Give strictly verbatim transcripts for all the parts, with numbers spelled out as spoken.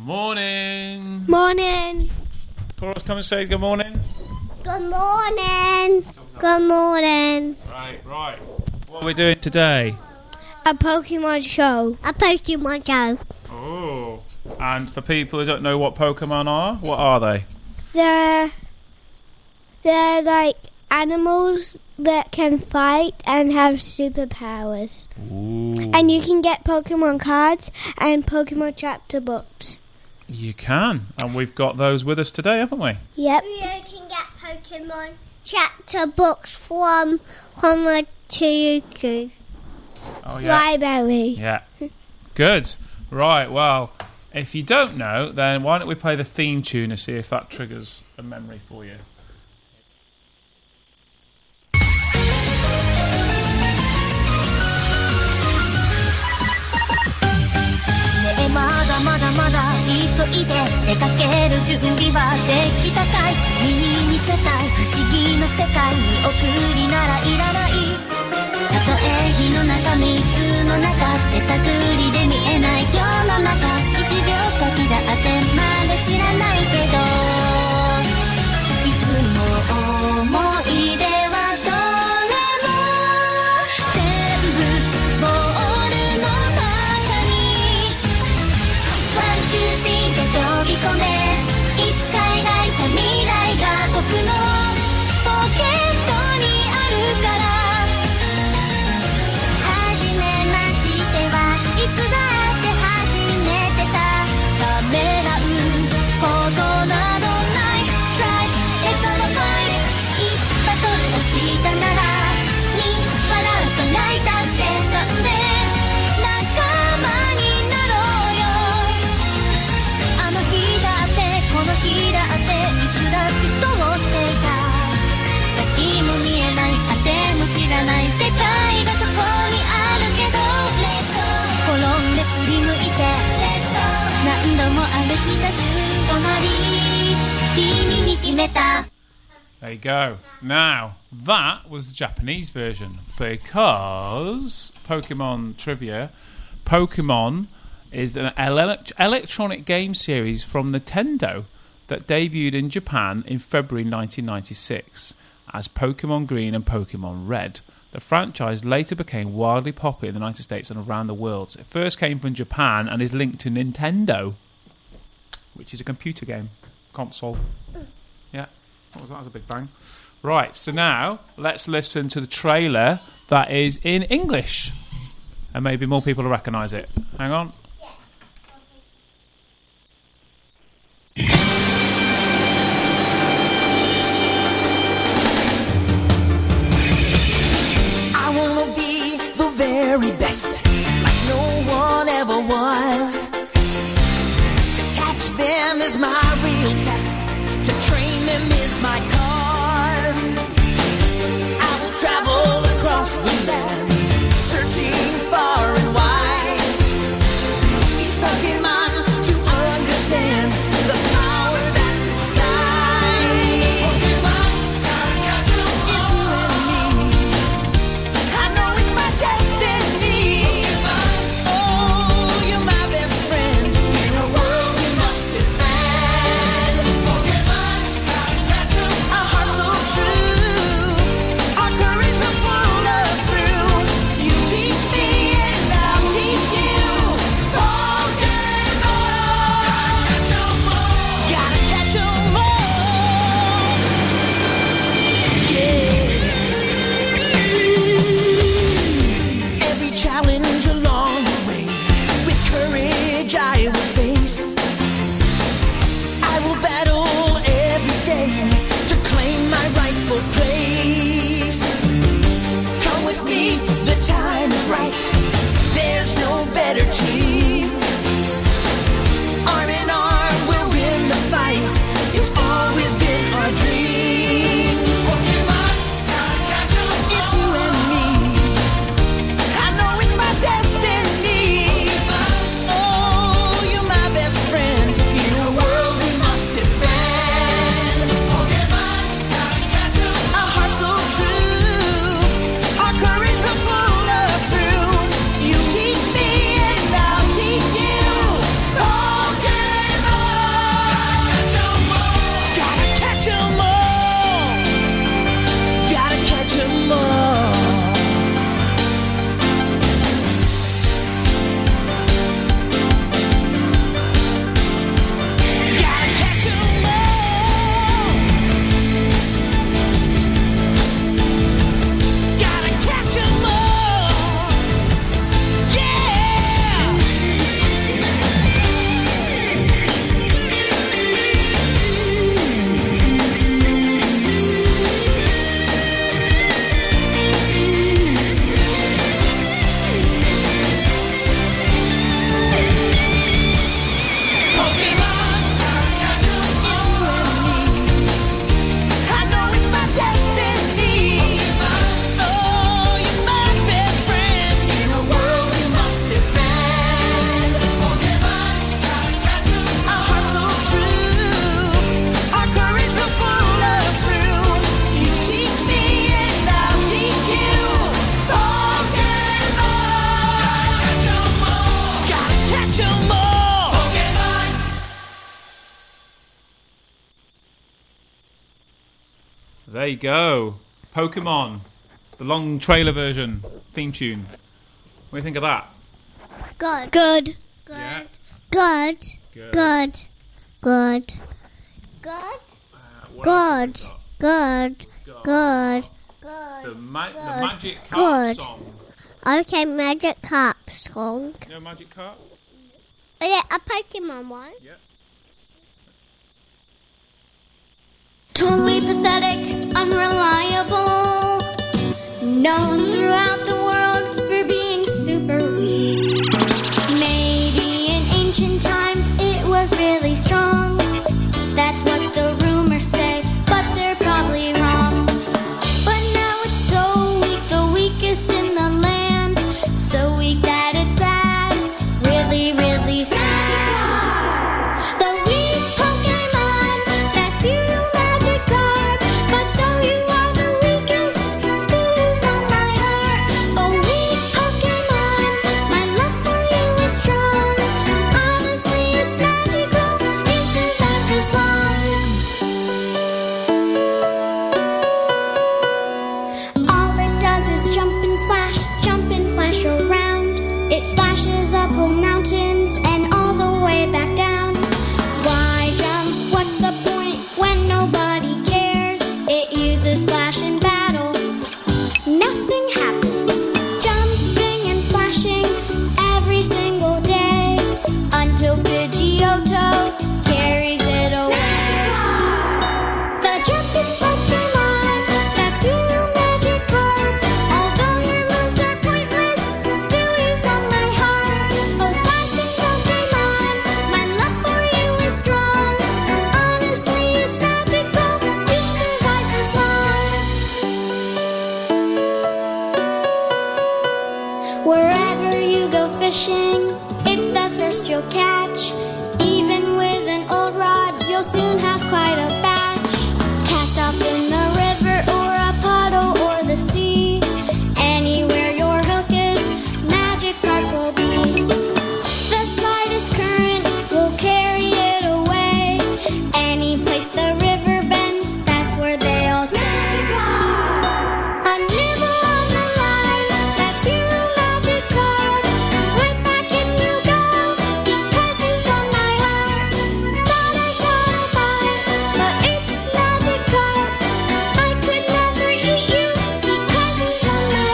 Morning. Morning. Chorus, come and say good morning. Good morning. Good morning. Right, right. What are we doing today? A Pokemon show. A Pokemon show. Oh. And for people who don't know what Pokemon are, what are they? They're, they're like animals that can fight and have superpowers. Ooh. And you can get Pokemon cards and Pokemon chapter books. You can. And we've got those with us today, haven't we? Yep. You can get Pokemon chapter books from from the Tiyuku Oh, yeah. library. Yeah. Good. Right, well, if you don't know, then why don't we play the theme tune and see if that triggers a memory for you. 「まだまだまだ急いで出かける準備はできたかい」「君に見せたい不思議な世界に送りならいらない」「たとえ火の中水の中手探りで見えない今日の中」「一秒先だってまだ知らないけど」「いつも思い出はどれも全部ボールの中に」ワンツースリーで飛び込めいつか描いた未来が僕のポケットにあるから初めましてはいつだって初めてさためらうことなどない Right, it's all fine いつバトルをしたならに笑うか泣いたってそんで仲間になろうよあの日だってこの日だっていつだってそうしていた先も見えない果ても知らない世界がそこにあるけど Let's go 転んですりむいて Let's go 何度も歩き出す隣君に決めた There you go. Now, that was the Japanese version because Pokemon trivia. Pokemon is an ele- electronic game series from Nintendo that debuted in Japan in February nineteen ninety-six as Pokemon Green and Pokemon Red. The franchise later became wildly popular in the United States and around the world. It first came from Japan and is linked to Nintendo, which is a computer game console. Yeah, what was that? That was a big bang. Right, so now let's listen to the trailer that is in English. And maybe more people will recognise it. Hang on. I wanna be the very best, like no one ever was. To catch them is my real test, to train them is my cause. I will travel across the land, searching far and wide. Each Pokemon to understand the power that's inside. Pokemon, gotta catch 'em all. It's you and me. I know it's my destiny. Pokemon, oh, you're my best friend in a world we must defend. Pokemon, gotta catch 'em all. there you go. Pokemon, the long trailer version, theme tune. What do you think of that? Good. Good. Good. Yeah. Good. Good. Good. Good. Good. Uh, what else Good. have Good. we got? Good. The, Good. ma- the Good. Magic Carp Good. song. Okay, Magic Carp song. You know Magic Carp? Is it a Pokemon one? Yeah. Totally pathetic, unreliable, known throughout the world for being super weak. Maybe in ancient times it was really strong. That's what the rumors say, but they're probably wrong. But now it's so weak, the weakest in the land. So weak that it's sad, really, really sad. The weak Pokemon, that's you, Magikarp. But though you are the weakest, still you've won my heart. Oh, weak Pokemon, my love for you is strong. Honestly, it's magical, you survived this long. All it does is jump and splash, jump and flash around. It splashes up whole mountains and all the way back down. Why jump? What's the point when nobody cares? It uses splash in battle. Nothing happens. Jumping and splashing every single day until Pidgeotto carries it away. The jumping Pokemon, that's you, Magikarp. Although your moves are pointless, still you've won my heart. Oh, splashing Pokemon, my love for you is strong. Honestly, it's magical, you've survived this long. Wherever you go fishing, it's the first you'll catch. Even with an old rod, you'll soon have quite a batch. Cast off in the river or a puddle or the sea. Anywhere your hook is, Magikarp will be. The slightest current will carry it away. Any place the river bends, that's where they all stay. A nibble on the line, that's you, Magikarp. Right back in you go, because you've won my heart. Thought I got a bite, but it's Magikarp. I could never eat you, because you've won my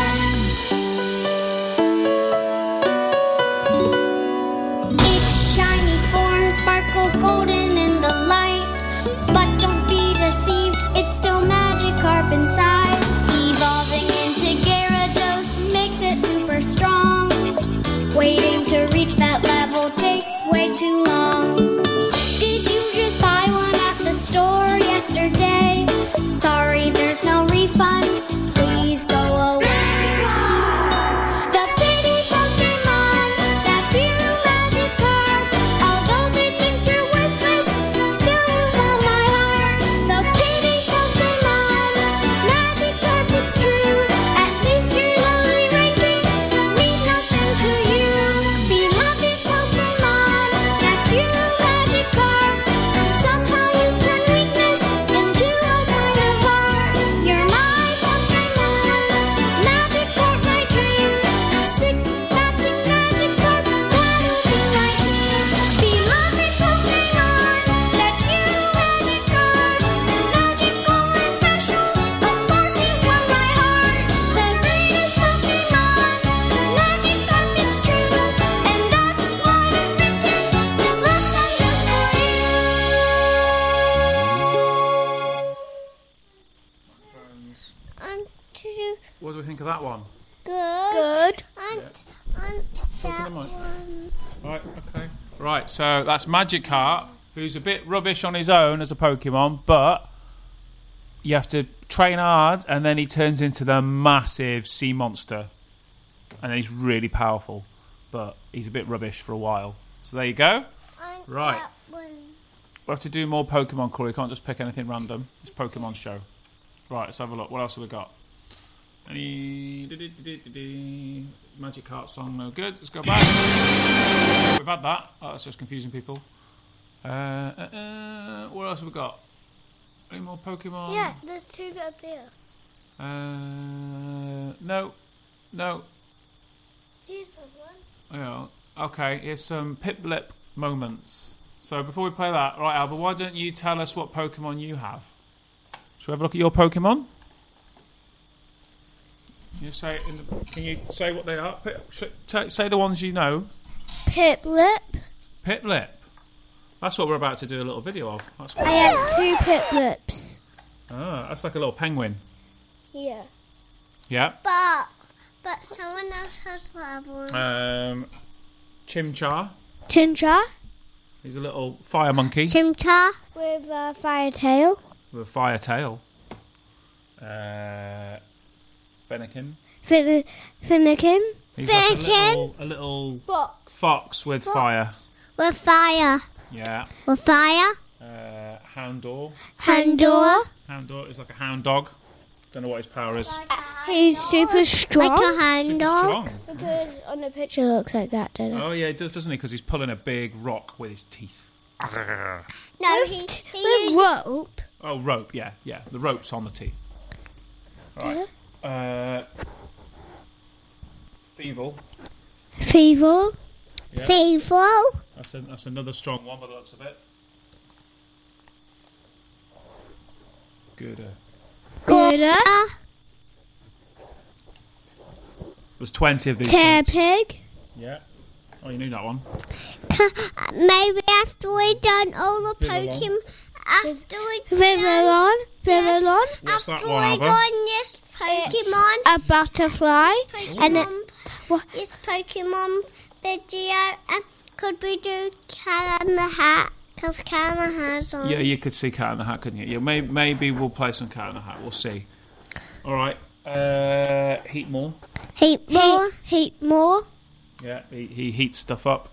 heart. Its shiny form sparkles golden in the light. But don't be deceived, it's still Magikarp inside. Evolving into Gyarados makes it super strong. Waiting to reach that level takes way too long. Did you just buy one at the store yesterday? Sorry, there's no refunds. Please go away. The pity Pokemon, that's you, Magikarp. Although they think you're worthless, still you've won my heart. The pity Pokemon, Magikarp, it's true. At least your lowly ranking means nothing to you. Beloved Pokemon, that's you, Magikarp. Somehow you've turned weakness into a kind of art. You're my Pokemon, Magikarp, my dream. Six matching Magikarp, that'll be my team. Beloved Pokemon, that's you, Magikarp. Magical and special, of course you've won my heart. The greatest Pokemon, Magikarp, it's true. And that's why I've written this love song just for you. And two. What do we think of that one? Good. Good. And, and Talking that to Mike. one. Right, okay. Right, so that's Magikarp, who's a bit rubbish on his own as a Pokemon, but you have to train hard, and then he turns into the massive sea monster. And then he's really powerful, but he's a bit rubbish for a while. So there you go. And Right. that one. We'll have to do more Pokemon, Corey. You can't just pick anything random. It's Pokemon show. Right, let's have a look. What else have we got? Any Magikarp song? No good. Let's go back. We've had that. Oh, that's just confusing people. Uh, uh, uh, what else have we got? Any more Pokemon? Yeah, there's two up there. Uh, no, no. Here's one. Yeah. Okay, here's some Piplup moments. So before we play that, right, Alba, why don't you tell us what Pokemon you have? Shall we have a look at your Pokemon? Can you say, in the, can you say what they are? Pip, sh- t- say the ones you know. Piplup. Piplup. That's what we're about to do a little video of. That's I what have two Piplups. ah, that's like a little penguin. Yeah. Yeah. But, but someone else has that one. Um, Chimchar. Chimchar. He's a little fire monkey Chimchar. With a fire tail. with a fire tail. Uh, Fennekin. Fin- Finnegan. He's like a Fennekin. little, a little Fox. fox with fire. With fire. Yeah. With fire. Uh, Houndour. Houndour. Houndour is like a hound dog. Don't know what his power is. He's super strong. Like a hound Super dog. strong. Because on the picture it looks like that, doesn't it? Oh yeah, he does, doesn't he? Because he's pulling a big rock with his teeth. No, he, he with rope. Oh, rope. Yeah, yeah. The rope's on the teeth. Right. Uh, Thievul. Feeble. Yeah. Feeble. That's, a, that's another strong one by the looks of it. Good. Uh, Gooder. There's twenty of these. things. Terpig. Yeah. Oh, you knew that one. Maybe after we done all the Vivillon. Pokemon, after we Vivillon, What's Vivillon, that after one, we Alba? done this Pokemon, a butterfly, and it, this Pokemon video, and could we do Cat in the Hat? Because Cat in the Hat's on. Yeah, you could see Cat in the Hat, couldn't you? Yeah, maybe, maybe we'll play some Cat in the Hat. We'll see. All right. Uh, Heatmore. Heat more, heat more. Yeah, he, he heats stuff up.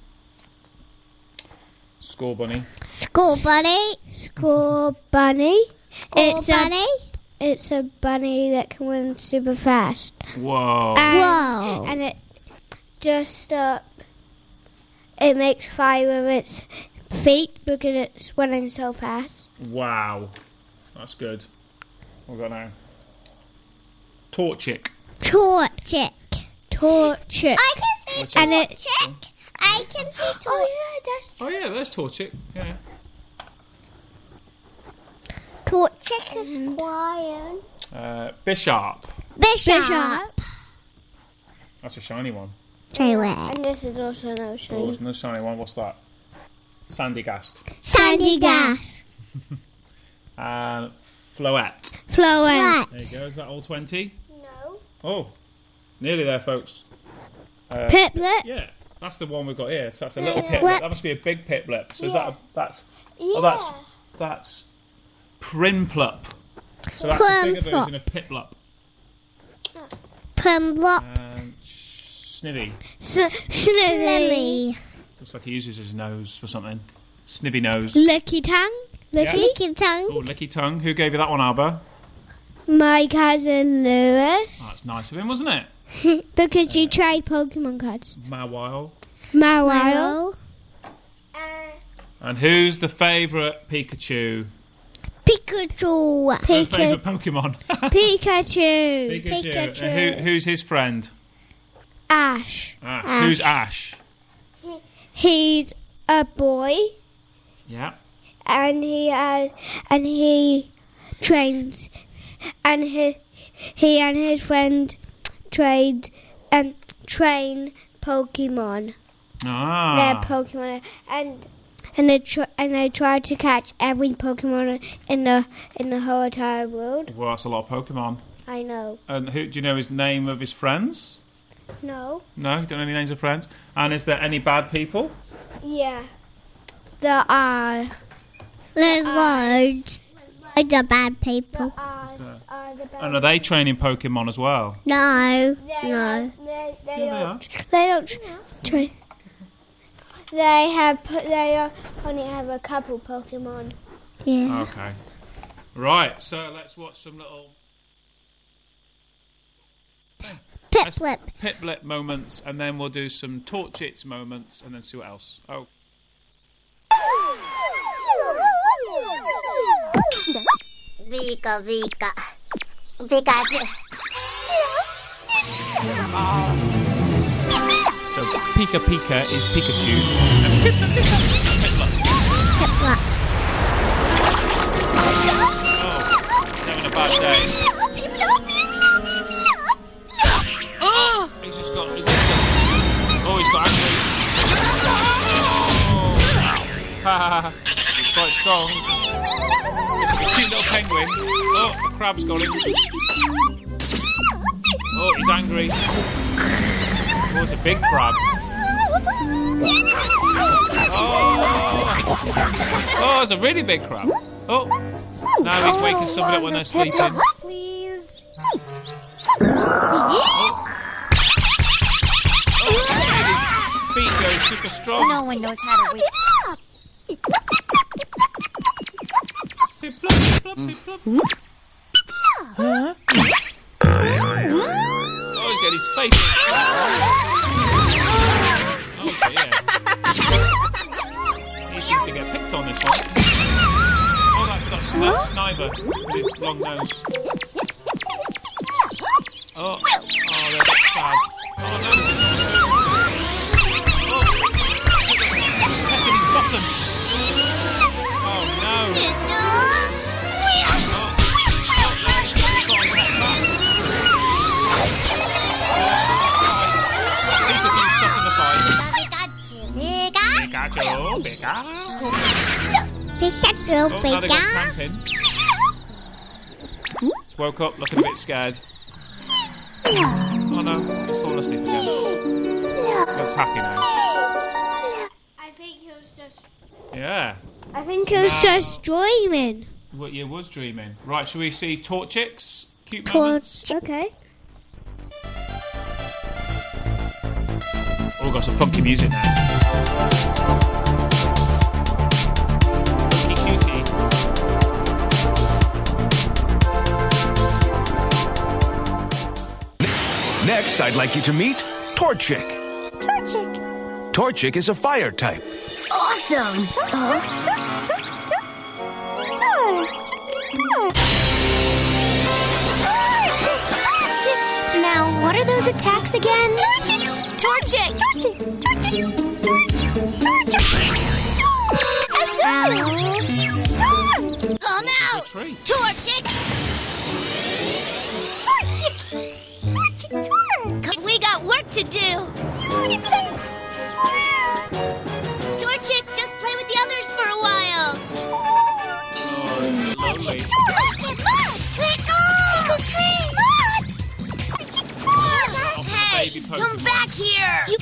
Score Bunny. Score bunny, score bunny. It's bunny? a it's a bunny that can run super fast. Whoa. And, Whoa. And it just uh, it makes fire with its feet because it's running so fast. Wow. That's good. What we got now? Torchic. Torchic. Torchic. I can see Which And is- it- Torchic. I can see Torchic. Oh yeah, that's Oh, yeah, there's Torchic. Yeah. Torchic is quiet. Uh, Bisharp. Bishop. Bishop. That's a shiny one. Anyway. And this is also an Oh, ocean. there's another shiny one. What's that? Sandygast. Sandy Gas. And Floette. Floette. There you go. Is that all twenty? No. Oh, nearly there, folks. Uh, Piplup. Yeah, that's the one we've got here. So that's a little Yeah. Piplup. That must be a big Piplup. So is that a, that's oh that's that's Prinplup. So that's the bigger Prinplup. version of Piplup. Pumlup. And Snivy. Snivy. Looks like he uses his nose for something. Snivy nose. Licky tongue. Yeah. Licky. Licky tongue. Oh, licky tongue. Who gave you that one, Alba? My cousin Lewis. Oh, that's nice of him, wasn't it? Because you tried Pokemon cards. Mawile. Mawile. And who's the favourite Pikachu? Pikachu. Her Pika- favourite Pokemon? Pikachu. Pikachu. Pikachu. And who, who's his friend? Ash. Ash. Ash. Who's Ash? He's a boy, Yeah. and he has, and he trains, and he he and his friend trade and train Pokemon. Ah. Their Pokemon, and and they try and they try to catch every Pokemon in the in the whole entire world. Well, that's a lot of Pokemon. I know. And who do you know his name of his friends? No. No, you don't know any names of friends. And is there any bad people? Yeah. There are. There's loads. Loads of bad people. Are, there? are the bad And are they training Pokemon as well? No. They No. are- They, they Yeah, they are. don't. They don't. Train. They have. po- They are, only have a couple Pokemon. Yeah. Okay. Right, so let's watch some little Piplup. Piplup moments, and then we'll do some Torchic moments, and then see what else. Oh. Pika, Pika. Pikachu. So Pika Pika is Pikachu and Piplup Piplup is Piplup. Piplup. Oh, he's having a bad day. Oh, he's just got his leg. Oh, he's got angry. Oh, he's quite strong. A cute little penguin. Oh, crab's got him. Oh, he's angry. Oh, it's a big crab. Oh, oh, it's a really big crab. Oh, now he's waking somebody up when they're sleeping. Please. Oh, oh his feet go super strong. No one knows how to wake up. Piplup, piplup, piplup. Huh? Oh, he's got his face all flat. Oh dear. He seems to get picked on this one. Oh, that's that sni- Sniper with his long nose. Oh, oh, they're a bit sad. Oh, no. Oh, pecking his bottom. Oh, no. Pikachu, Pikachu. Pikachu, Oh, now they got Pikachu. cramping. He's woke up looking a bit scared. Oh no, he's fallen asleep again. Looks happy now. I think he was just. Yeah. I think he was just dreaming. Well, you was dreaming. Right, shall we see Torchic's cute moments? Torch. Okay. Oh, we've got some funky music now. Funky cutie. Next, I'd like you to meet Torchic. Torchic. Torchic is a fire type. Awesome. Uh-huh. Now, what are those attacks again? Torchic! Torchic! Torchic! Torchic! Torchic! Torchic! I'm out! Torchic! Torchic! Torchic! Torchic! We got work to do! Torchic, just play with the others for a while! Oh, lovely. Hey, come back here! You...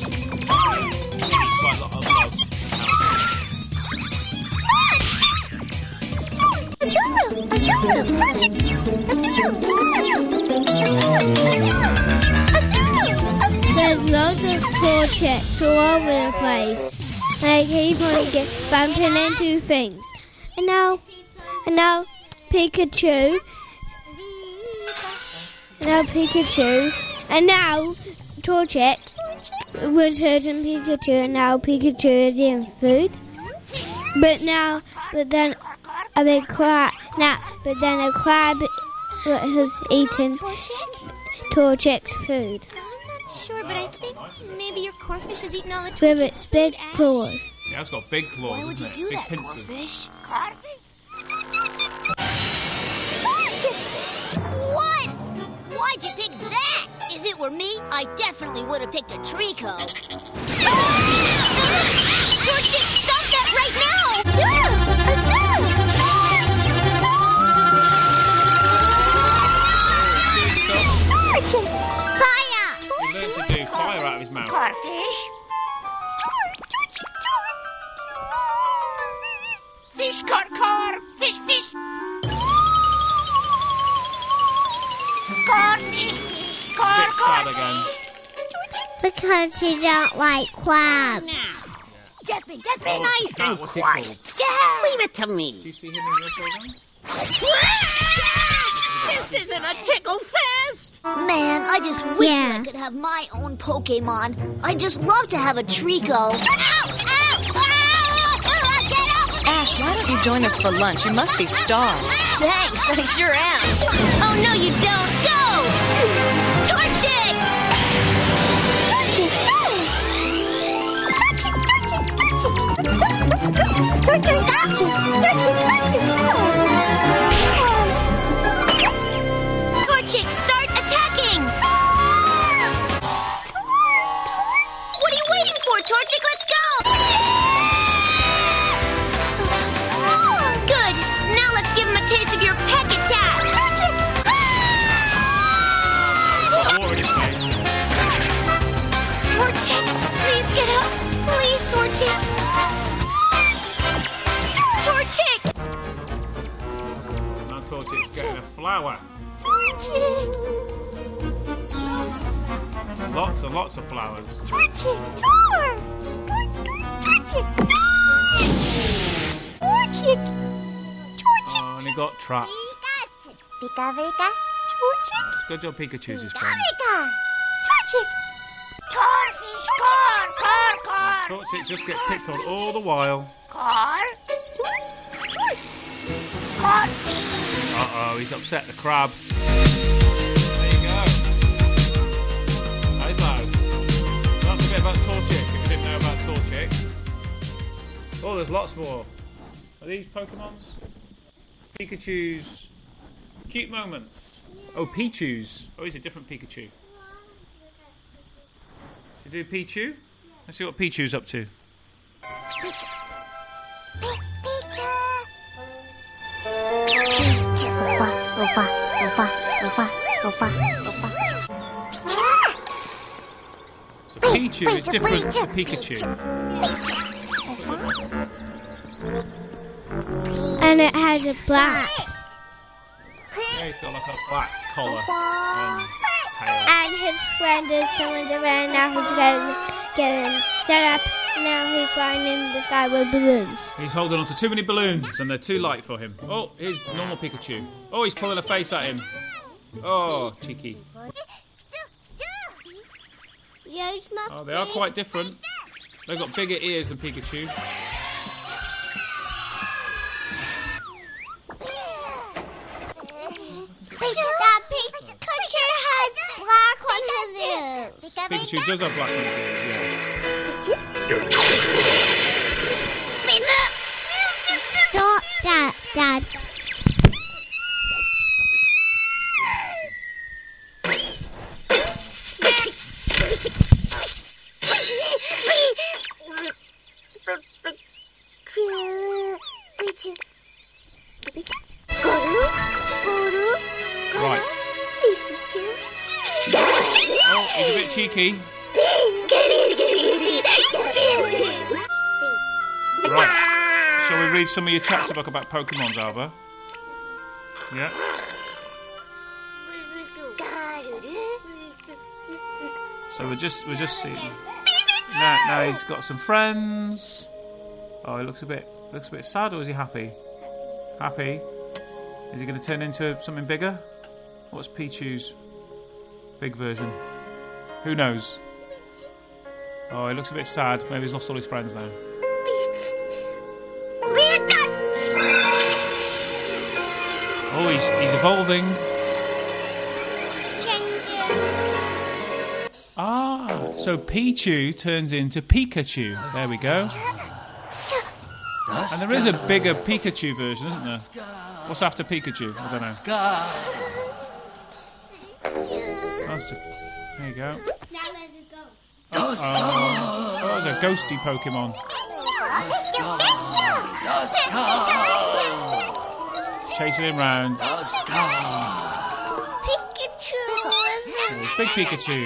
There's loads of Torchics all over the place. They keep on get bumping into things. And now, and now Pikachu. And now Pikachu. And now Torchic was hurting Pikachu, and now Pikachu is eating food. But now, but then a big crab. Now, but then a crab has eaten Torchic's food. Sure, but I think maybe your corfish has eaten all the With Torchic its big food, Ash. claws. Yeah, it's got big claws, Why would isn't you it? do Big that, pincers. corfish? Corfish? What? Why'd you pick that? If it were me, I definitely would have picked a Trico. Torchic, stop that right now! Azura! Azura! Torchic! Fire! He learned to do fire out of his mouth. Corfish. Fish, car, car. Fish, fish. Corfish, car, Bit sad again. Because he don't like crabs. Just be, just be Oh, nice that and was it quiet. called? Yeah. Leave it to Do me. you see him in your program? This isn't a tickle fest. Man, I just wish Yeah. that I could have my own Pokemon. I'd just love to have a Trico. Ow! Ow! Ow! Ow! Get off of me! Ash, why don't you join us for lunch? You must be starved. Ow! Thanks, I sure am. Oh, no, you don't. Go! Torchic! Torchic, start attacking! What are you waiting for, Torchic? Let's go! Good. Now let's give him a taste of your peck attack. Torchic, please get up. Please, Torchic. Torchic! Now Torchic's getting a flower. Torchic! Lots and lots of flowers. Torchic! Tor! Torchic! Torchic! Torchic! Oh, and he got trapped. Pika Pika. Torchic! Good job, Pikachu's his friend. Pika! Torchic! Torchic! Car! Car! Car! Torchic just gets picked on all the while. Car! Coffee! Uh-oh, he's upset the crab. There you go. That is loud. That's a bit about Torchic, if you didn't know about Torchic. Oh, there's lots more. Are these Pokemons? Pikachu's cute moments. Oh, Pichu's. Oh, he's a different Pikachu. Should we do Pichu? Let's see what Pichu's up to. Pichu! So Pichu is different to Pikachu. And it has a black. Yeah, he's got like a black collar and tail. And his friend is swimming around now. He's getting, getting set up. Now he's flying in the sky with balloons. He's holding on to too many balloons and they're too light for him. Oh, here's normal Pikachu. Oh, he's pulling a face at him. Oh, cheeky. Yours must Oh, they are be- quite different. They've got bigger ears than Pikachu. That Pikachu has black on his ears. Pikachu does have black on his ears, yeah. Stop that, Dad. Right. Oh, he's a bit cheeky. Right. Shall we read some of your chapter book about Pokemons, Alba? Yeah. So we're just we're just seeing. Now, now he's got some friends. Oh, he looks a bit looks a bit sad, or is he happy? Happy. Is he going to turn into something bigger? What's Pichu's big version? Who knows? Oh, he looks a bit sad. Maybe he's lost all his friends now. Oh, he's he's evolving. Ah, so Pichu turns into Pikachu. There we go. And there is a bigger Pikachu version, isn't there? What's after Pikachu? I don't know. That's a, there you go. Oh, oh, that was a ghosty Pokemon. Chasing him round. Pikachu. Oh, big Pikachu.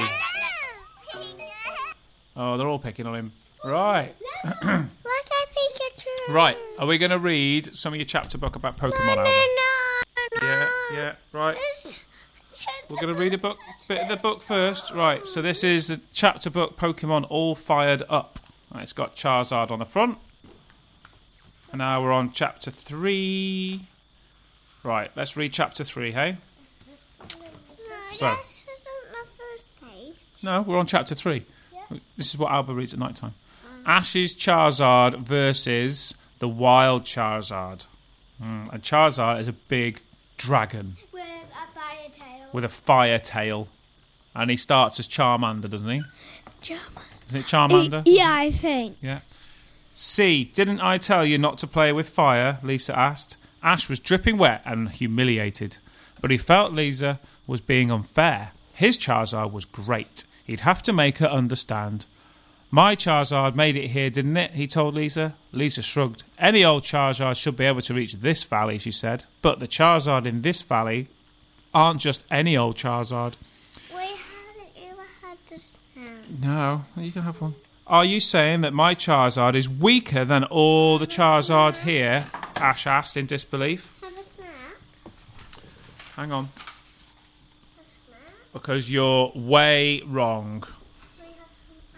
Oh, they're all picking on him. Right. Look at Pikachu. Right. Are we going to read some of your chapter book about Pokemon, No, Alba? no, no. Yeah, yeah, right. We're going to read a book, bit of the book first. Right, so this is the chapter book Pokemon All Fired Up. Right, it's got Charizard on the front. And now we're on chapter three. Right, let's read chapter three, hey? So, This isn't the first page. no, we're on chapter three. This is what Alba reads at night time. Ash's Charizard versus the Wild Charizard. Mm, and Charizard is a big dragon. With a fire tail. With a fire tail. And he starts as Charmander, doesn't he? Charmander. Is it Charmander? Yeah, I think. Yeah. C. Didn't I tell you not to play with fire? Lisa asked. Ash was dripping wet and humiliated. But he felt Lisa was being unfair. His Charizard was great. He'd have to make her understand. My Charizard made it here, didn't it? He told Lisa. Lisa shrugged. Any old Charizard should be able to reach this valley, she said. But the Charizard in this valley aren't just any old Charizard. We haven't ever had this now. No, you can have one. Are you saying that my Charizard is weaker than all the Charizards here? Ash asked in disbelief. Have a snack. Hang on. A snack. Because you're way wrong. We have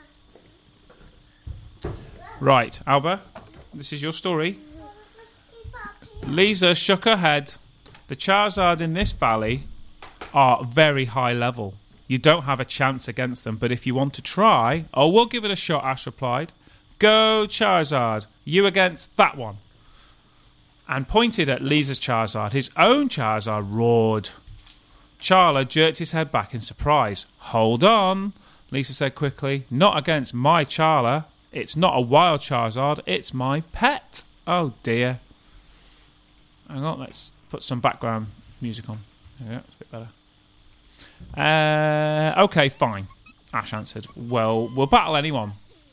some Right, Alba, this is your story. Lisa shook her head. The Charizards in this valley are very high level. You don't have a chance against them, but if you want to try... Oh, we'll give it a shot, Ash replied. Go, Charizard. You against that one. And pointed at Lisa's Charizard. His own Charizard roared. Charla jerked his head back in surprise. Hold on, Lisa said quickly. Not against my Charla. It's not a wild Charizard. It's my pet. Oh, dear. Hang on, let's put some background music on. Yeah, it's a bit better. Uh, okay, fine, Ash answered. Well, we'll battle anyone.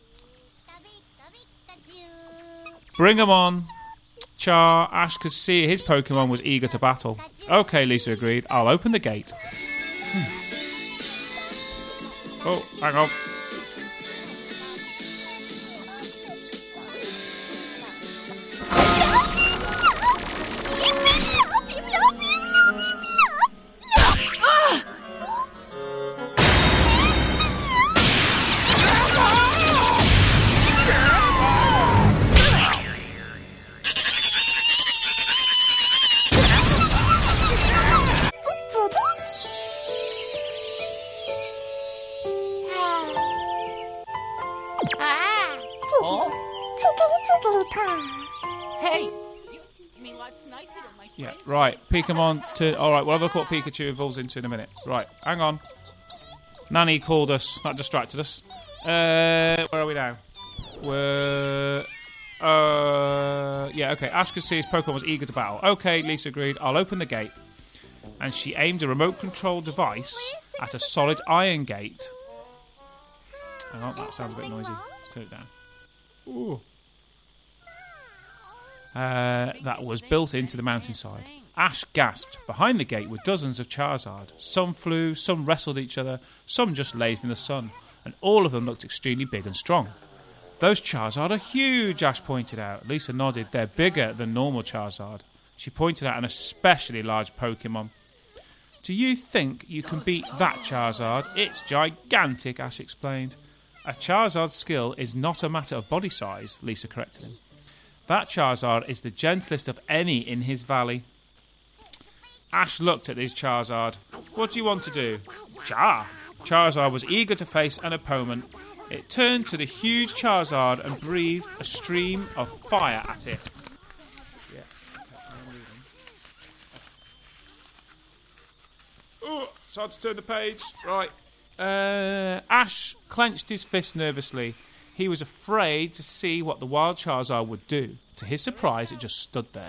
Bring 'em on. Char, Ash could see his Pokemon was eager to battle. Okay, Lisa agreed. I'll open the gate. Hmm. Oh, hang on. Hey, you, you mean what's nicer than my Yeah, friends? right. Pokemon to... All right, we'll have a look what Pikachu evolves into in a minute. Right, hang on. Nanny called us. That distracted us. Uh, where are we now? We're... Uh, yeah, okay. Ash could see his Pokemon was eager to battle. Okay, Lisa agreed. I'll open the gate. And she aimed a remote-control device at a solid iron gate. Hang on, that sounds a bit noisy. Let's turn it down. Ooh. Uh, that was built into the mountainside. Ash gasped. Behind the gate were dozens of Charizard. Some flew, some wrestled each other, some just lazed in the sun, and all of them looked extremely big and strong. Those Charizard are huge, Ash pointed out. Lisa nodded. They're bigger than normal Charizard. She pointed out an especially large Pokemon. Do you think you can beat that Charizard? It's gigantic, Ash explained. A Charizard's skill is not a matter of body size, Lisa corrected him. That Charizard is the gentlest of any in his valley. Ash looked at his Charizard. What do you want to do? Char! Charizard was eager to face an opponent. It turned to the huge Charizard and breathed a stream of fire at it. Yeah. Oh, it's hard to turn the page. Right. Uh, Ash clenched his fist nervously. He was afraid to see what the wild Charizard would do. To his surprise, it just stood there.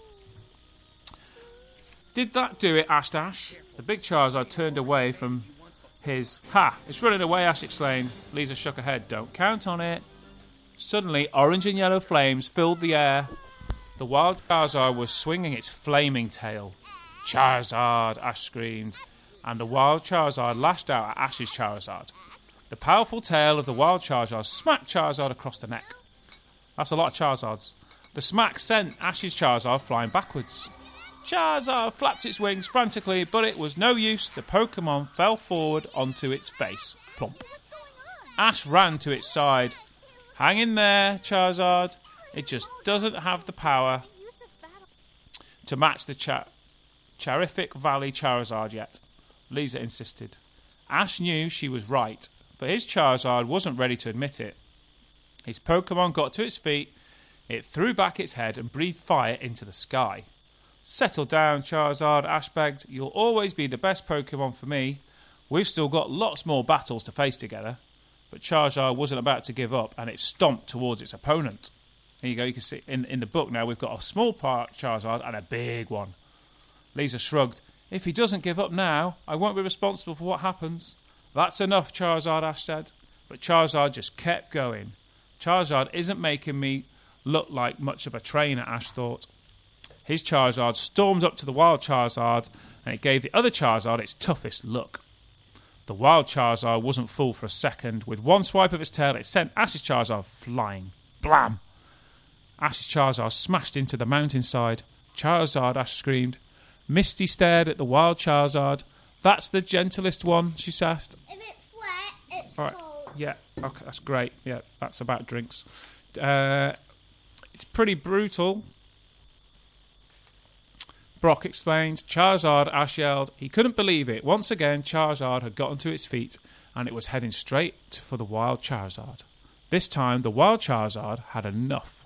Did that do it? Asked Ash. The big Charizard turned away from his... Ha! It's running away, Ash exclaimed. Lisa shook her head. Don't count on it. Suddenly, orange and yellow flames filled the air. The wild Charizard was swinging its flaming tail. Charizard! Ash screamed. And the wild Charizard lashed out at Ash's Charizard. The powerful tail of the wild Charizard smacked Charizard across the neck. That's a lot of Charizards. The smack sent Ash's Charizard flying backwards. Charizard flapped its wings frantically, but it was no use. The Pokemon fell forward onto its face. Plump. Ash ran to its side. Hang in there, Charizard. It just doesn't have the power to match the Cha- Charific Valley Charizard yet. Lisa insisted. Ash knew she was right, but his Charizard wasn't ready to admit it. His Pokemon got to its feet. It threw back its head and breathed fire into the sky. Settle down, Charizard, Ash begged. You'll always be the best Pokemon for me. We've still got lots more battles to face together. But Charizard wasn't about to give up, and it stomped towards its opponent. Here you go, you can see in, in the book now we've got a small part Charizard and a big one. Lisa shrugged. If he doesn't give up now, I won't be responsible for what happens. That's enough, Charizard, Ash said. But Charizard just kept going. Charizard isn't making me look like much of a trainer, Ash thought. His Charizard stormed up to the wild Charizard, and it gave the other Charizard its toughest look. The wild Charizard wasn't fooled for a second. With one swipe of its tail, it sent Ash's Charizard flying. Blam! Ash's Charizard smashed into the mountainside. Charizard, Ash screamed. Misty stared at the wild Charizard. That's the gentlest one, she asked. If it's wet, it's right. cold. Yeah, okay, that's great. Yeah, that's about drinks. Uh, it's pretty brutal. Brock explained. Charizard, Ash yelled. He couldn't believe it. Once again, Charizard had gotten to its feet, and it was heading straight for the wild Charizard. This time, the wild Charizard had enough.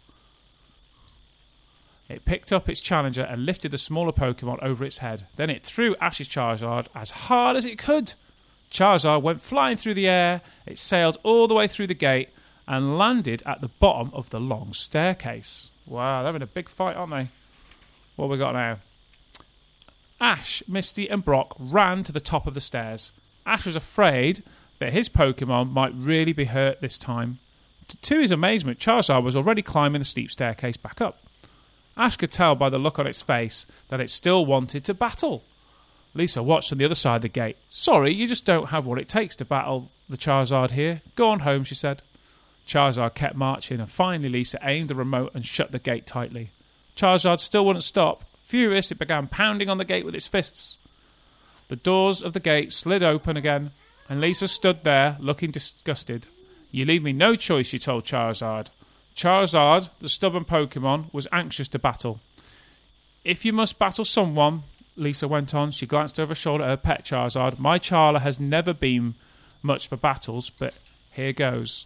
It picked up its challenger and lifted the smaller Pokemon over its head. Then it threw Ash's Charizard as hard as it could. Charizard went flying through the air. It sailed all the way through the gate and landed at the bottom of the long staircase. Wow, they're having a big fight, aren't they? What have we got now? Ash, Misty and Brock ran to the top of the stairs. Ash was afraid that his Pokemon might really be hurt this time. To his amazement, Charizard was already climbing the steep staircase back up. Ash could tell by the look on its face that it still wanted to battle. Lisa watched on the other side of the gate. Sorry, you just don't have what it takes to battle the Charizard here. Go on home, she said. Charizard kept marching, and finally Lisa aimed the remote and shut the gate tightly. Charizard still wouldn't stop. Furious, it began pounding on the gate with its fists. The doors of the gate slid open again, and Lisa stood there, looking disgusted. You leave me no choice, she told Charizard. Charizard, the stubborn Pokemon, was anxious to battle. If you must battle someone, Lisa went on. She glanced over her shoulder at her pet Charizard. My Charla has never been much for battles, but here goes.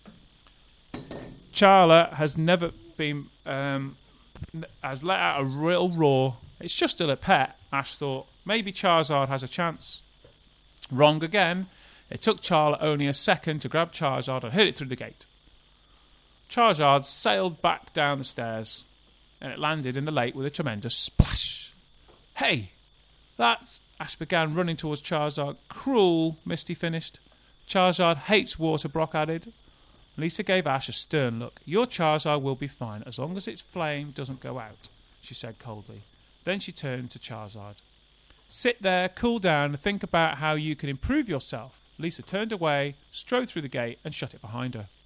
Charla has never been... Um, has let out a real roar. It's just still a pet, Ash thought. Maybe Charizard has a chance. Wrong again. It took Charla only a second to grab Charizard and hit it through the gate. Charizard sailed back down the stairs, and it landed in the lake with a tremendous splash. Hey, that's... Ash began running towards Charizard. Cruel, Misty finished. Charizard hates water, Brock added. Lisa gave Ash a stern look. Your Charizard will be fine, as long as its flame doesn't go out, she said coldly. Then she turned to Charizard. Sit there, cool down, and think about how you can improve yourself. Lisa turned away, strode through the gate, and shut it behind her.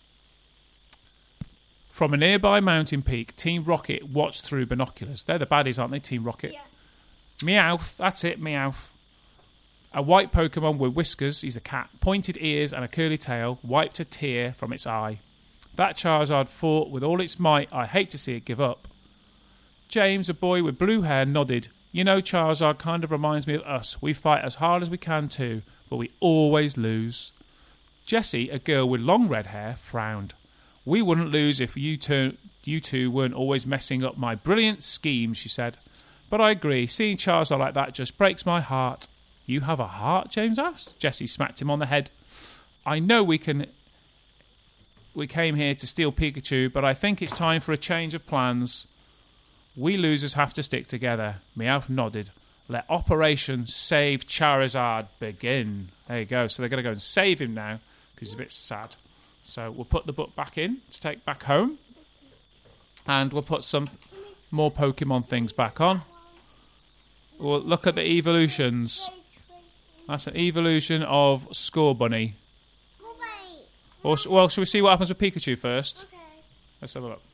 From a nearby mountain peak, Team Rocket watched through binoculars. They're the baddies, aren't they, Team Rocket? Yeah. Meowth, that's it, Meowth. A white Pokemon with whiskers, he's a cat, pointed ears and a curly tail, wiped a tear from its eye. That Charizard fought with all its might. I hate to see it give up. James, a boy with blue hair, nodded. You know, Charizard kind of reminds me of us. We fight as hard as we can too, but we always lose. Jessie, a girl with long red hair, frowned. We wouldn't lose if you, two, you two weren't always messing up my brilliant scheme, she said. But I agree, seeing Charizard like that just breaks my heart. You have a heart? James asked. Jessie smacked him on the head. I know we can. We came here to steal Pikachu, but I think it's time for a change of plans. We losers have to stick together. Meowth nodded. Let Operation Save Charizard begin. There you go. So they're going to go and save him now, because he's a bit sad. So we'll put the book back in to take back home. And we'll put some more Pokemon things back on. We'll look at the evolutions. That's an evolution of Scorbunny. Or, well, shall we see what happens with Pikachu first? Okay. Let's have a look.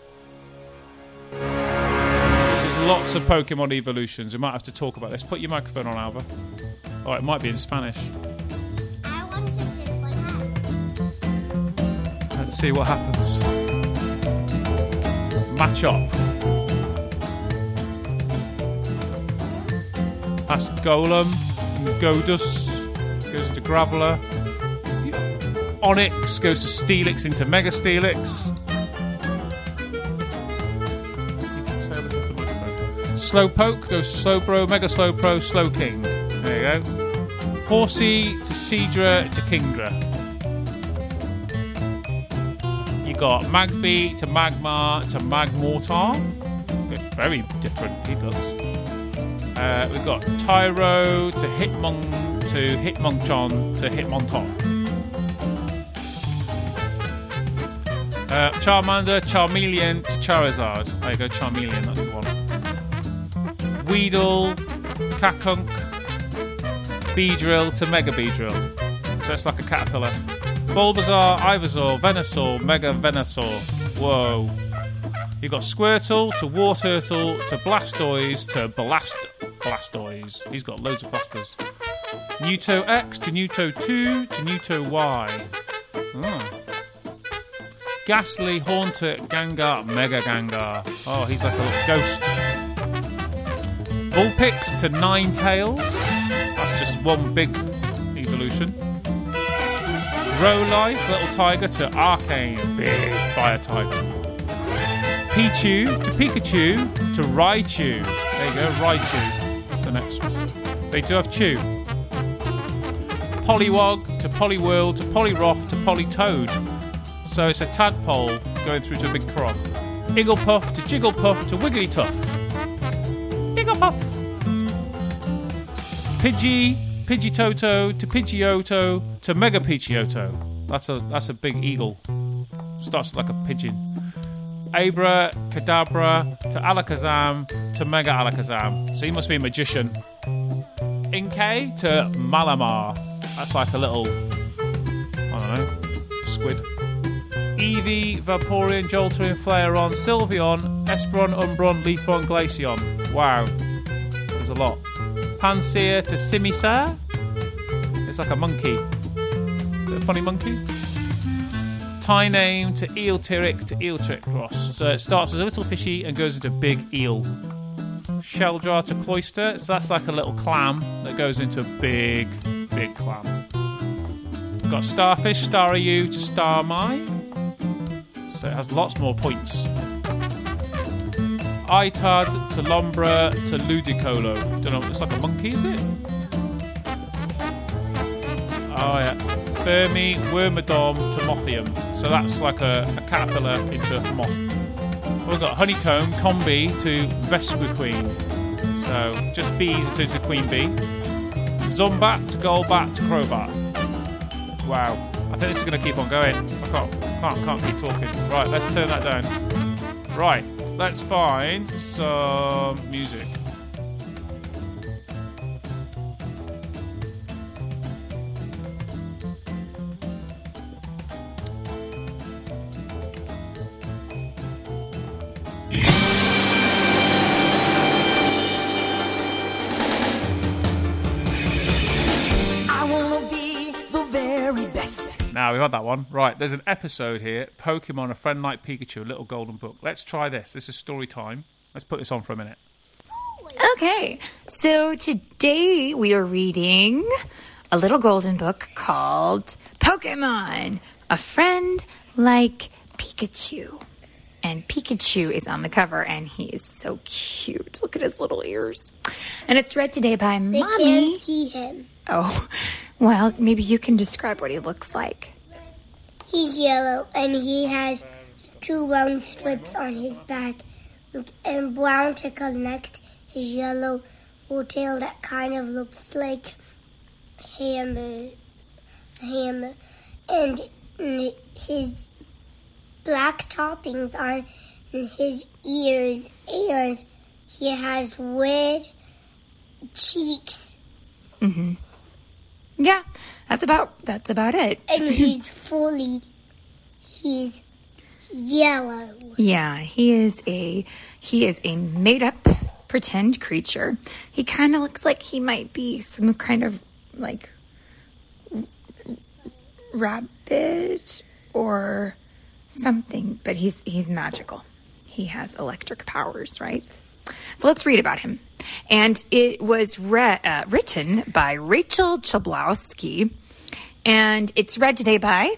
This is lots of Pokemon evolutions. We might have to talk about this. Put your microphone on, Alva. Oh, it might be in Spanish. I wanted this one out. Let's see what happens. Match up. That's Golem. Godus goes into Graveler. Onyx goes to Steelix into Mega Steelix. Slowpoke goes to Slowbro, Mega Slowpro, Slowking. There you go. Horsey to Seadra to Kingdra. You got Magby to Magmar to Magmortar. Very different, he does. Uh, we've got Tyro to Hitmon to Hitmonchan to Hitmonton. Uh, Charmander, Charmeleon to Charizard. There you go, Charmeleon, that's the one. Weedle, Kakunk, Beedrill to Mega Beedrill. So it's like a caterpillar. Bulbasaur, Ivysaur, Venusaur, Mega Venusaur. Whoa. You've got Squirtle to Warturtle to Blastoise to Blast Blastoise. He's got loads of blasters. Newto X to Newto two to Newto Y. Oh. Ghastly, Haunter, Gengar, Mega Gengar. Oh, he's like a little ghost. Vulpix to Ninetales. That's just one big evolution. Rowlife, little tiger to Arcane, big fire tiger. Pichu to Pikachu to Raichu. There you go, Raichu. That's the next one. They do have Chew. Poliwag to Poliwhirl to Poliwrath to Politoad. So it's a tadpole going through to a big frog. Igglepuff to Jigglepuff to Wigglytuff. Igglepuff. Pidgey, Pidgeotto to Pidgeotto to Mega Pidgeotto. That's a that's a big eagle. Starts like a pigeon. Abra, Kadabra to Alakazam to Mega Alakazam. So he must be a magician. Inkay to Malamar. That's like a little, I don't know, squid. Eevee, Vaporeon, Jolteon, Flareon, Sylveon, Esperon, Umbron, Leafon, Glaceon. Wow. There's a lot. Pansear to Simisar. It's like a monkey. Is it a funny monkey? Tyname to Eeltiric to Eeltric Cross. So it starts as a little fishy and goes into a big eel. Shelljar to Cloyster. So that's like a little clam that goes into a big, big clam. We've got Starfish, Staryu to Starmie. So it has lots more points. Itad to Lombra to Ludicolo. Don't know, it's like a monkey, is it? Oh yeah. Fermi, Wormadom to Mothium. So that's like a, a caterpillar into a moth. We've got Honeycomb, Combi to Vespiquen. So just bees into Queen Bee. Zombat to Golbat to Crobat. Wow. I think this is going to keep on going. I can't, can't, can't keep talking. Right, let's turn that down. Right, let's find some music. Now, we've had that one. Right, there's an episode here, Pokemon, A Friend Like Pikachu, A Little Golden Book. Let's try this. This is story time. Let's put this on for a minute. Okay, so today we are reading a little golden book called Pokemon, A Friend Like Pikachu. And Pikachu is on the cover, and he is so cute. Look at his little ears. And it's read today by they Mommy. They can't see him. Oh, well, maybe you can describe what he looks like. He's yellow, and he has two round strips on his back, and brown to connect his yellow tail that kind of looks like hammer, hammer, and his black toppings on his ears, and he has red cheeks. Mm-hmm. Yeah, that's about that's about it. And he's fully, he's yellow. Yeah, he is a he is a made up pretend creature. He kind of looks like he might be some kind of like r- rabbit or something, but he's he's magical. He has electric powers, right? So let's read about him. And it was re- uh, written by Rachel Chablowski, and it's read today by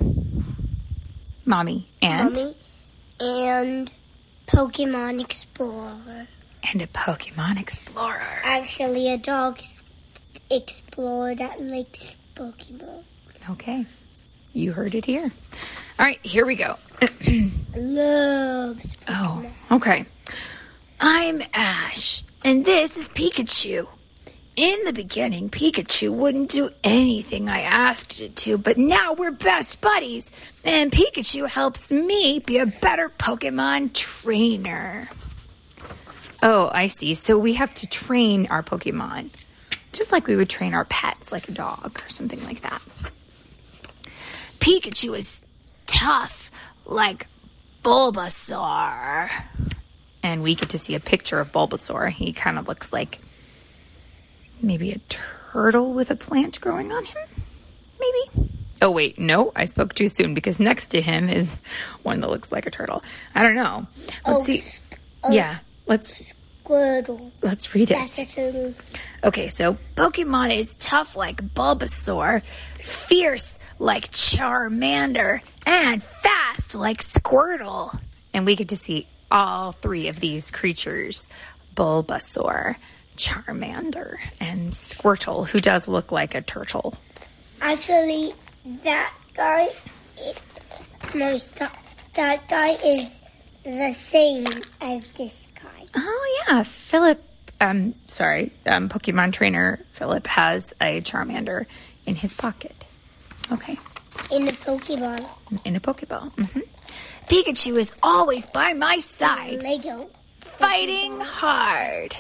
Mommy and Mommy and Pokemon Explorer. and a Pokemon explorer. Actually, a dog explorer that likes Pokemon. Okay. You heard it here. All right, here we go. Loves Pokemon. Oh, okay. I'm Ash, and this is Pikachu. In the beginning, Pikachu wouldn't do anything I asked it to, but now we're best buddies, and Pikachu helps me be a better Pokemon trainer. Oh, I see. So we have to train our Pokemon, just like we would train our pets, like a dog or something like that. Pikachu is tough, like Bulbasaur. And we get to see a picture of Bulbasaur. He kind of looks like maybe a turtle with a plant growing on him. Maybe. Oh, wait. No, I spoke too soon because next to him is one that looks like a turtle. I don't know. Let's oh, see. Oh, yeah. Let's. Squirtle. Let's read it. That's a turtle. Okay, so Pokemon is tough like Bulbasaur, fierce like Charmander, and fast like Squirtle. And we get to see all three of these creatures, Bulbasaur, Charmander, and Squirtle, who does look like a turtle. Actually, that guy, it, no, stop. That guy is the same as this guy. Oh, yeah, Philip, um, sorry, um, Pokemon trainer Philip has a Charmander in his pocket. Okay. In a Pokeball. In a Pokeball. Mm-hmm. Pikachu is always by my side. Lego. Fighting hard.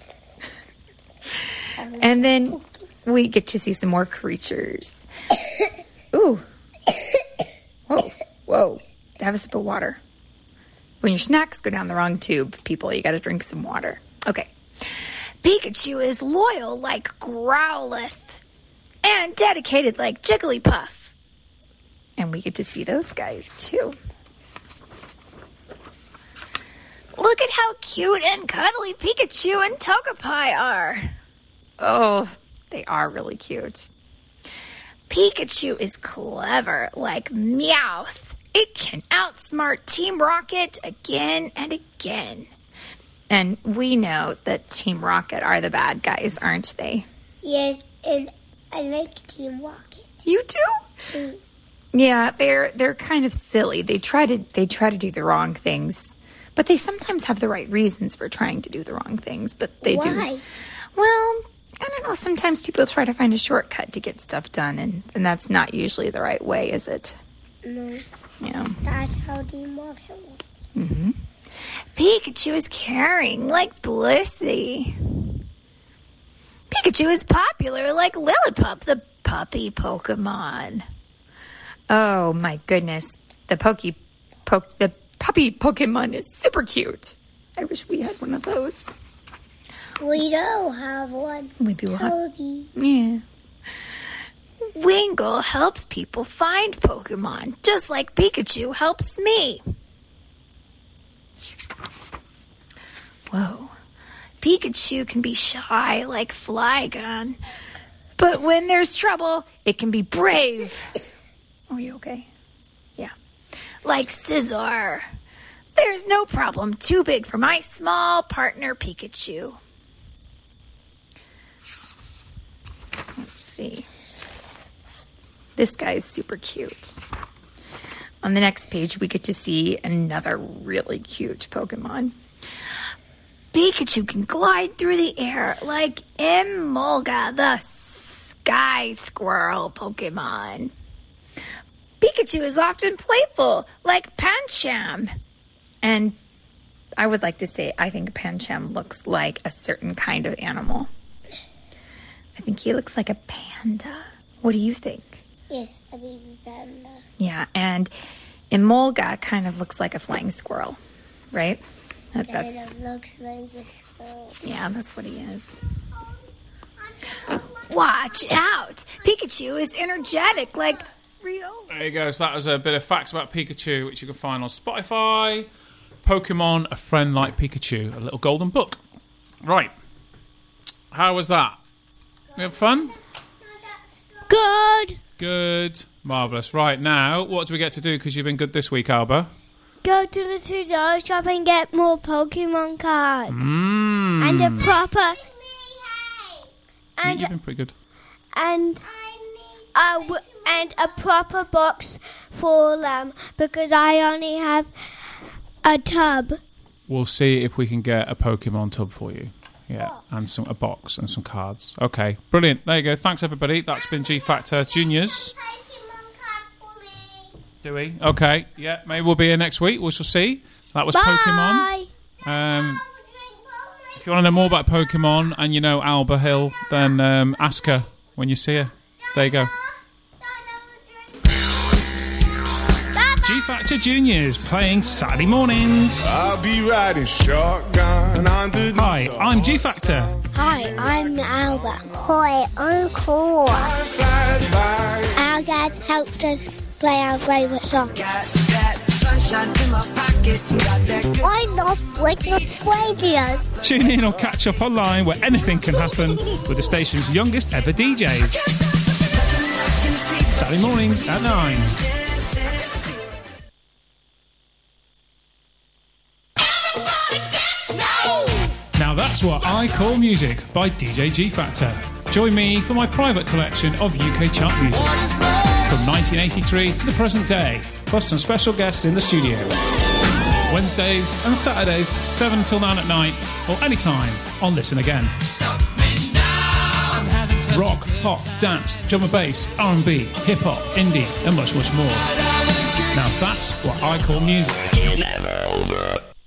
And then we get to see some more creatures. Ooh. Whoa. Whoa. Have a sip of water. When your snacks go down the wrong tube, people, you got to drink some water. Okay. Pikachu is loyal like Growlithe and dedicated like Jigglypuff. And we get to see those guys, too. Look at how cute and cuddly Pikachu and Togepi are. Oh, they are really cute. Pikachu is clever like Meowth. It can outsmart Team Rocket again and again. And we know that Team Rocket are the bad guys, aren't they? Yes, and I like Team Rocket. You do? Mm. Yeah, they're they're kind of silly. They try to they try to do the wrong things, but they sometimes have the right reasons for trying to do the wrong things. But they Why? do. Well, I don't know. Sometimes people try to find a shortcut to get stuff done, and, and that's not usually the right way, is it? No. Yeah. That's how Team Rocket works. Mm-hmm. Pikachu is caring like Blissey. Pikachu is popular like Lillipup, the puppy Pokemon. Oh my goodness, the pokey, po- the puppy Pokemon is super cute. I wish we had one of those. We don't have one. Maybe we'll have. Toby. Yeah. Wingull helps people find Pokemon, just like Pikachu helps me. Whoa. Pikachu can be shy like Flygon, but when there's trouble, it can be brave. Are you okay? Yeah. Like Scizor. There's no problem too big for my small partner Pikachu. Let's see. This guy is super cute. On the next page, we get to see another really cute Pokemon. Pikachu can glide through the air like Emolga, the sky squirrel Pokemon. Pikachu is often playful, like Pancham. And I would like to say, I think Pancham looks like a certain kind of animal. I think he looks like a panda. What do you think? Yes, a baby panda. Yeah, and Emolga kind of looks like a flying squirrel, right? That, That that's looks like a squirrel. Yeah, that's what he is. Watch out! Pikachu is energetic like real. There you go. So that was a bit of facts about Pikachu, which you can find on Spotify. Pokemon, A Friend Like Pikachu, a little golden book. Right. How was that? You have fun? Good. Good. Marvellous. Right, now, what do we get to do because you've been good this week, Alba? go to the two dollar shop and get more Pokemon cards. Mm. And a proper... And, You've been pretty good. And, uh, w- and a proper box for them, because I only have a tub. We'll see if we can get a Pokemon tub for you. Yeah, and some a box and some cards. Okay, brilliant. There you go. Thanks, everybody. That's been G Factor Juniors. Do we? Okay, yeah, maybe we'll be here next week. We shall see. That was Bye. Pokemon. Um, if you want to know more about Pokemon and you know Alba Hill, then um, ask her when you see her. There you go. G Factor Juniors playing Saturday mornings. I'll be riding shotgun on the. Hi, I'm G Factor. Hi, I'm Alba. Hi, I'm Cora. Time flies by. Our dad helps us play our favourite song. Got that sunshine in my pocket. Got that good I love Wickedness Radio. Tune in or catch up online where anything can happen with the station's youngest ever D Js. Saturday mornings at nine. Now that's what I call music by D J G Factor. Join me for my private collection of U K chart music from nineteen eighty-three to the present day, plus some special guests in the studio. Wednesdays and Saturdays, seven till nine at night, or anytime on Listen Again. Rock, pop, dance, drum and bass, R and B, hip hop, indie, and much, much more. Now that's what I call music.